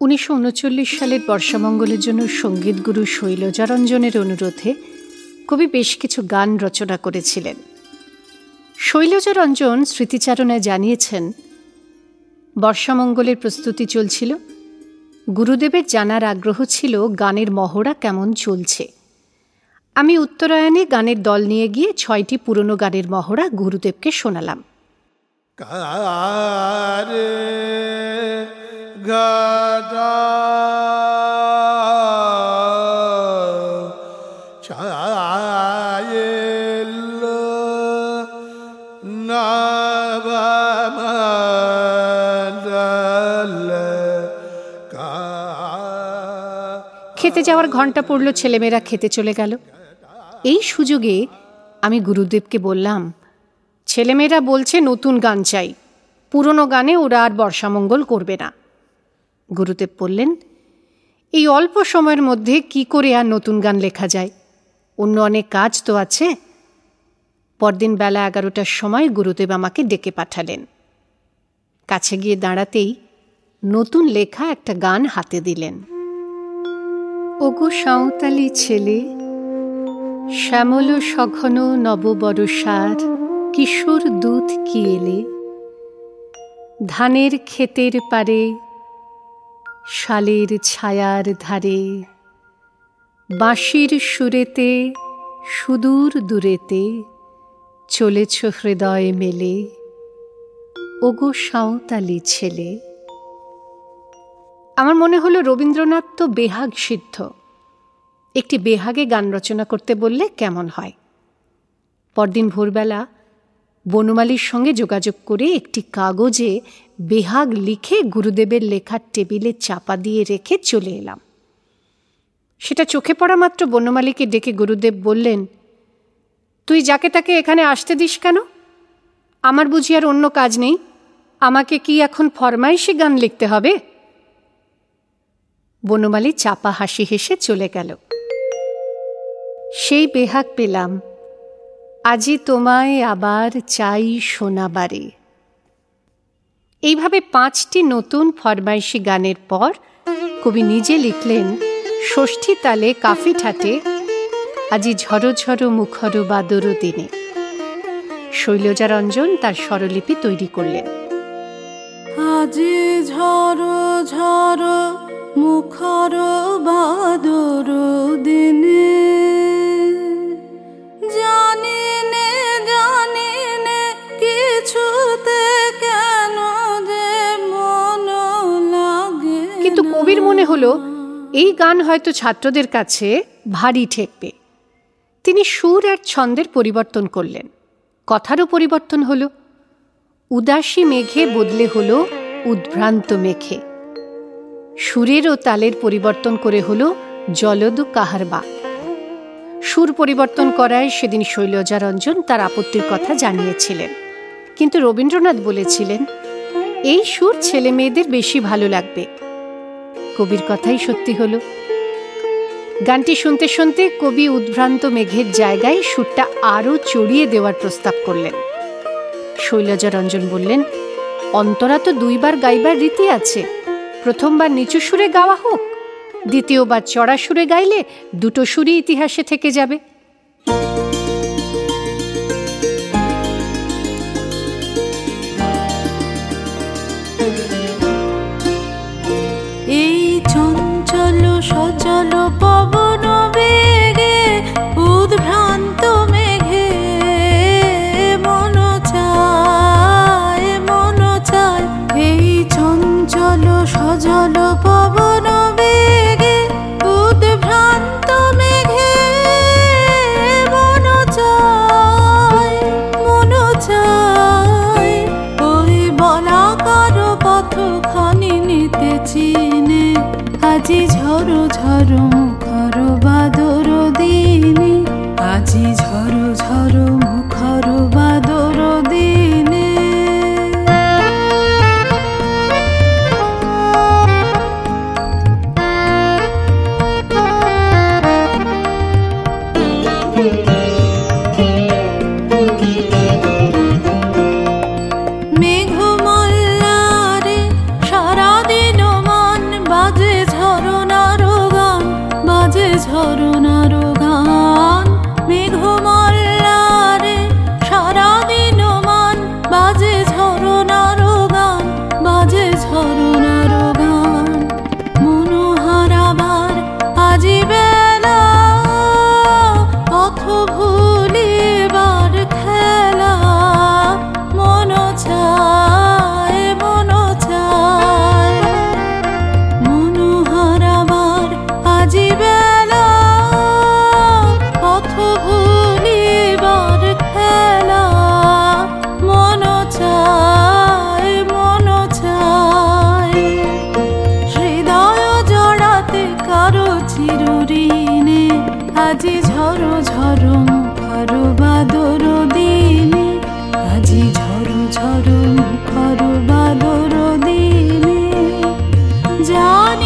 1939 সালের বর্ষামঙ্গলের জন্য সঙ্গীত গুরু শৈলজারঞ্জনের অনুরোধে কবি বেশ কিছু গান রচনা করেছিলেন। শৈলজারঞ্জন স্মৃতিচারণায় জানিয়েছেন, বর্ষামঙ্গলের প্রস্তুতি চলছিল। গুরুদেবের জানার আগ্রহ ছিল গানের মহড়া কেমন চলছে। আমি উত্তরায়ণে গানের দল নিয়ে গিয়ে 6টি পুরনো গানের মহড়া গুরুদেবকে শোনালাম। খেতে যাওয়ার ঘন্টা পড়ল, ছেলেমেয়েরা খেতে চলে গেল। এই সুযোগে আমি গুরুদেবকে বললাম, ছেলেমেয়েরা বলছে নতুন গান চাই, পুরনো গানে ওরা আর বর্ষামঙ্গল করবে না। গুরুদেব বললেন, এই অল্প সময়ের মধ্যে কি করে আর নতুন গান লেখা যায়, অন্য অনেক কাজ তো আছে। পরদিন বেলা 11টার সময় গুরুদেব আমাকে ডেকে পাঠালেন। কাছে গিয়ে দাঁড়াতেই নতুন লেখা একটা গান হাতে দিলেন। ওগো সাঁওতালি ছেলে, শ্যামল সঘন নববরসার কিশোর দুধ কি এলে, ধানের ক্ষেতের পারে শালের ছায়ার ধারে, বাঁশির সুরেতে সুদূর দূরেতে চলেছ হৃদয় মেলে, ওগো সাঁওতালি ছেলে। আমার মনে হলো রবীন্দ্রনাথ তো বেহাগ সিদ্ধ, একটি বেহাগে গান রচনা করতে বললে কেমন হয়। পরদিন ভোরবেলা বনমালীর সঙ্গে যোগাযোগ করে একটি কাগজে বেহাগ লিখে গুরুদেবের লেখার টেবিলে চাপা দিয়ে রেখে চলে এলাম। সেটা চোখে পড়া মাত্র বনমালীকে ডেকে গুরুদেব বললেন, তুই যাকে তাকে এখানে আসতে দিস কেন? আমার বুঝি আর অন্য কাজ নেই? আমাকে কি এখন ফরমাইশি গান লিখতে হবে? বনমালী চাপা হাসি হেসে চলে গেল। সেই বেহাগ পেলাম, আজি তোমায় আবার চাই শোনাবারে। এইভাবে 5টি নতুন ফরমাইশি গানের পর কবি নিজে লিখলেন ষষ্ঠী তালে কাফি ঠাটে, আজি ঝড়ো ঝড়ো মুখর বাদর দিনে। শৈলজারঞ্জন তার স্বরলিপি তৈরি করলেন। আজি ঝড়ো ঝড়ো মুখর বাদর দিনে, জানি নে কিছুতে কেন যে মন লাগে। কিন্তু কবির মনে হলো এই গান হয়তো ছাত্রদের কাছে ভারী ঠেকবে। তিনি সুর আর ছন্দের পরিবর্তন করলেন, কথারও পরিবর্তন হলো। উদাসী মেঘে বদলে হলো উদ্ভ্রান্ত মেঘে। সুরের ও তালের পরিবর্তন করে হলো জলদু কাহারবা। সুর পরিবর্তন করায় সেদিন শৈলজারঞ্জন তার আপত্তির কথা জানিয়েছিলেন, কিন্তু রবীন্দ্রনাথ বলেছিলেন এই সুর ছেলে মেয়েদের বেশি ভালো লাগবে। কবির কথাই সত্যি হলো। গানটি শুনতে শুনতে কবি উদ্ভ্রান্ত মেঘের জায়গায় সুরটা আরও চড়িয়ে দেওয়ার প্রস্তাব করলেন। শৈলজারঞ্জন বললেন, অন্তরা তো 2বার গাইবার রীতি আছে, প্রথমবার নিচু সুরে গাওয়া হোক, দ্বিতীয়বার চড়া সুরে গাইলে দুটো সুরই ইতিহাসে থেকে যাবে। এই চঞ্চল সচল পবন বেগে উদ্ভ্রান্ত মেঘে মন চায়, এই চঞ্চল সজল পবন বেগে উদ্ভ্রান্ত মেঘে মন চায়, ওই বলাকার পথখানি নিতে চিনে, আজি ঝড়ো ঝড়ো মুখর বাদর দিনে, আজি ঝড়ো ঝড়ো মুখর বাদর দিনে। মেঘমল্লারে সারাদিন মন বাজে আজি ঝড়ো ঝড়ো মুখর বাদর দিনে, আজি ঝড়ো ঝড়ো মুখর বাদর দিনে। জানি